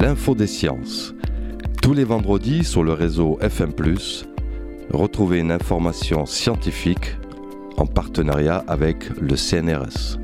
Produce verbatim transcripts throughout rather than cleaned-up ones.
l'info des sciences. Tous les vendredis sur le réseau F M plus, retrouvez une information scientifique en partenariat avec le C N R S.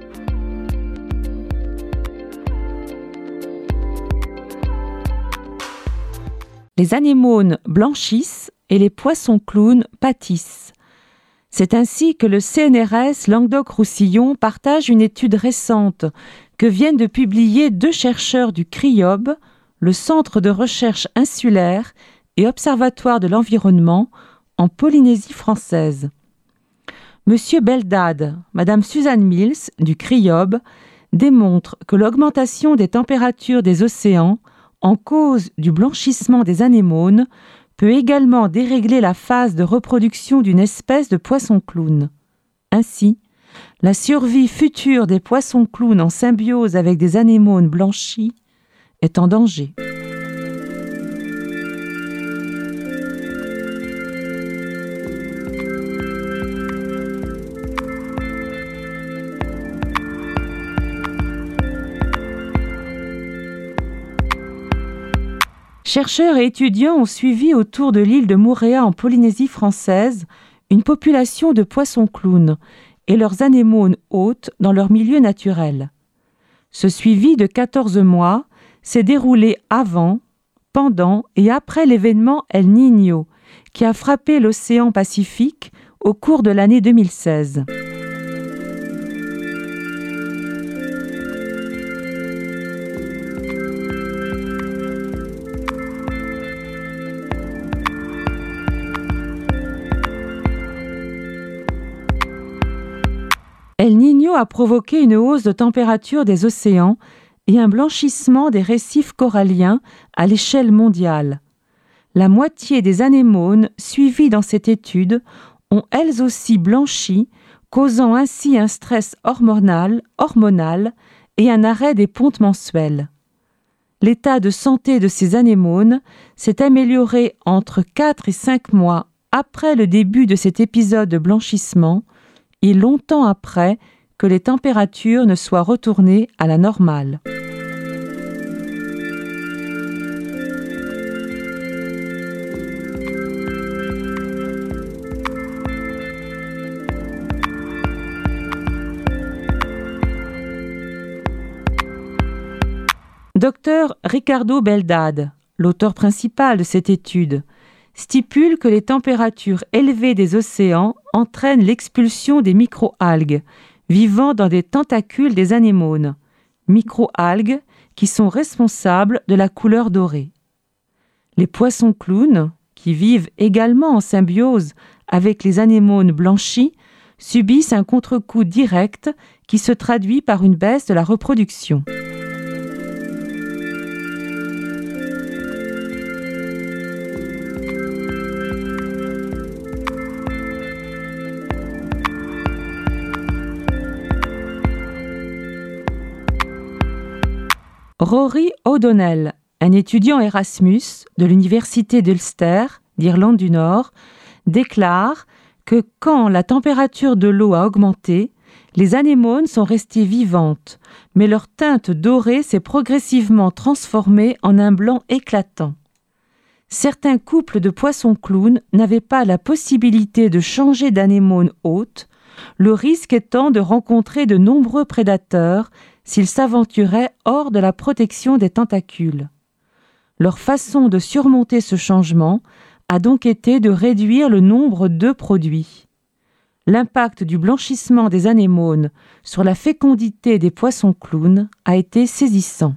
Les anémones blanchissent et les poissons clowns pâtissent. C'est ainsi que le C N R S Languedoc-Roussillon partage une étude récente que viennent de publier deux chercheurs du C R I O B, le Centre de recherche insulaire et Observatoire de l'environnement en Polynésie française. Monsieur Beldad, Madame Suzanne Mills du C R I O B démontrent que l'augmentation des températures des océans en cause du blanchissement des anémones peut également dérégler la phase de reproduction d'une espèce de poisson clown. Ainsi, la survie future des poissons clowns en symbiose avec des anémones blanchis est en danger. Chercheurs et étudiants ont suivi autour de l'île de Moorea en Polynésie française une population de poissons clowns et leurs anémones hôtes dans leur milieu naturel. Ce suivi de quatorze mois s'est déroulé avant, pendant et après l'événement El Niño qui a frappé l'océan Pacifique au cours de l'année deux mille seize. El Niño a provoqué une hausse de température des océans et un blanchissement des récifs coralliens à l'échelle mondiale. La moitié des anémones suivies dans cette étude ont elles aussi blanchi, causant ainsi un stress hormonal, hormonal et un arrêt des pontes mensuelles. L'état de santé de ces anémones s'est amélioré entre quatre et cinq mois après le début de cet épisode de blanchissement et longtemps après que les températures ne soient retournées à la normale. Docteur Ricardo Beldad, l'auteur principal de cette étude, stipule que les températures élevées des océans entraînent l'expulsion des microalgues vivant dans des tentacules des anémones, microalgues qui sont responsables de la couleur dorée. Les poissons clowns, qui vivent également en symbiose avec les anémones blanchis, subissent un contre-coup direct qui se traduit par une baisse de la reproduction. Rory O'Donnell, un étudiant Erasmus de l'université d'Ulster, d'Irlande du Nord, déclare que quand la température de l'eau a augmenté, les anémones sont restées vivantes, mais leur teinte dorée s'est progressivement transformée en un blanc éclatant. Certains couples de poissons clowns n'avaient pas la possibilité de changer d'anémone hôte, le risque étant de rencontrer de nombreux prédateurs s'ils s'aventuraient hors de la protection des tentacules. Leur façon de surmonter ce changement a donc été de réduire le nombre d'œufs produits. L'impact du blanchissement des anémones sur la fécondité des poissons clowns a été saisissant.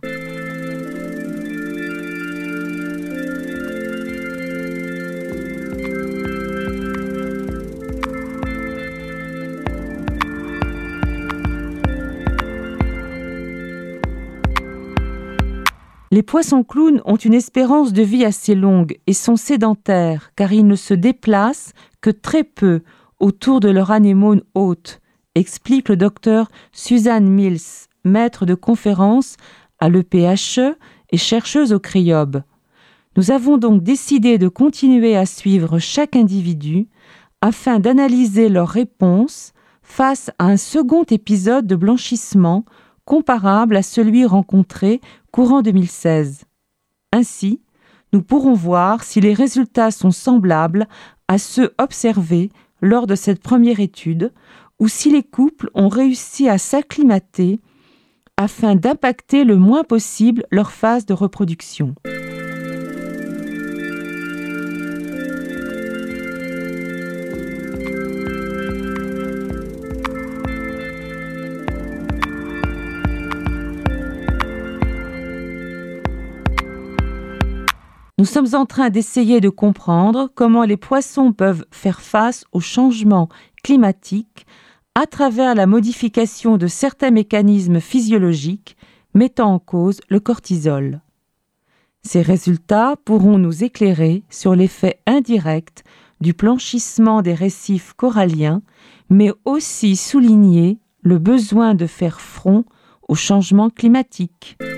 Les poissons clowns ont une espérance de vie assez longue et sont sédentaires car ils ne se déplacent que très peu autour de leur anémone hôte, explique le docteur Suzanne Mills, maître de conférence à l'E P H E et chercheuse au C R I O B. Nous avons donc décidé de continuer à suivre chaque individu afin d'analyser leurs réponses face à un second épisode de blanchissement comparable à celui rencontré courant deux mille seize. Ainsi, nous pourrons voir si les résultats sont semblables à ceux observés lors de cette première étude ou si les couples ont réussi à s'acclimater afin d'impacter le moins possible leur phase de reproduction. Nous sommes en train d'essayer de comprendre comment les poissons peuvent faire face aux changements climatiques à travers la modification de certains mécanismes physiologiques mettant en cause le cortisol. Ces résultats pourront nous éclairer sur l'effet indirect du blanchissement des récifs coralliens, mais aussi souligner le besoin de faire front aux changements climatiques.